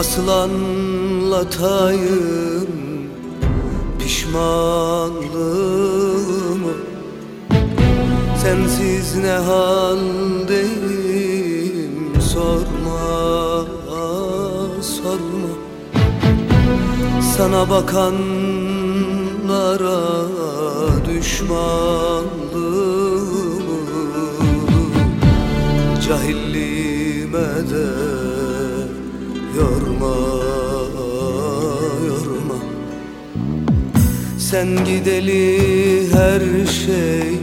Nasıl anlatayım pişmanlığımı? Sensiz ne haldeyim sorma, sorma. Sana bakanlara düşmanlığımı, cahilliğime de yorma, yorma. Sen gideli her şey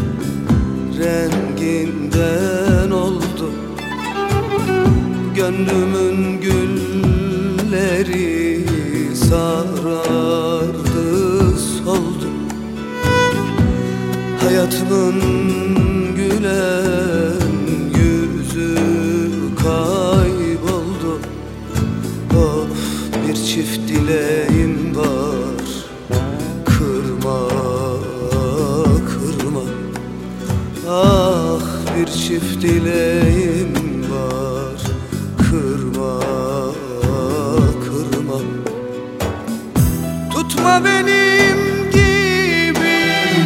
renginden oldu. Gönlümün gülleri sarardı, soldu. Hayatımın gülen yüzü kayboldu. Of, bir çift dileğim var, kırma, kırma. Ah, bir çift dileğim var, kırma, kırma. Tutma benim gibi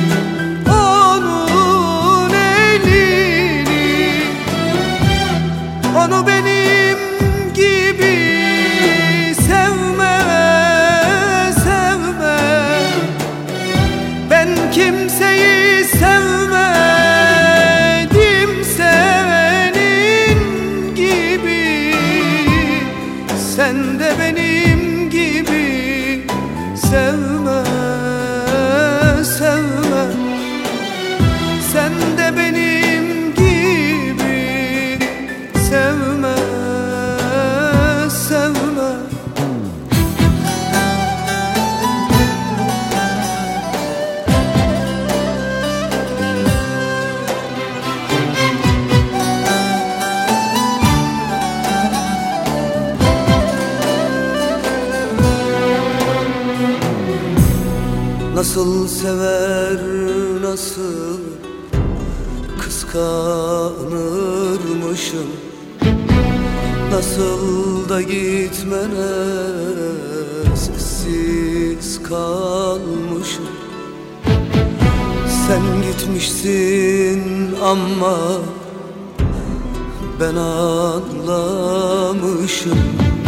onun elini, onu benim gibi sevme, sevme. Ben kimseyi sevmedim senin gibi. Sen de benim gibi sevme, sevme. Sen de benim gibi sevme, sevme. Nasıl sever, nasıl kıskanırmışım. Nasıl da gitmene sessiz kalmışım. Sen gitmişsin ama ben anlamışım.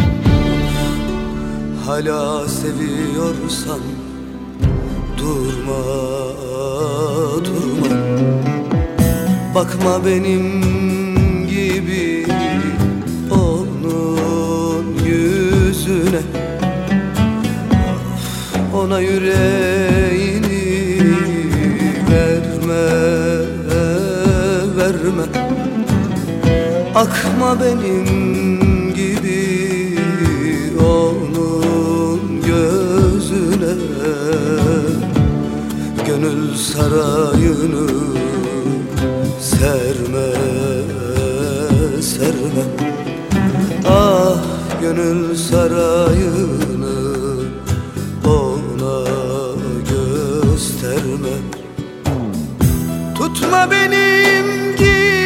Hala seviyorsan durma, durma. Bakma benim gibi onun yüzüne. Ona yüreğini verme, verme. Akma benim gibi onun gözüne. Gönül sarayını serme, serme. Ah, gönül sarayını ona gösterme. Tutma benim gibi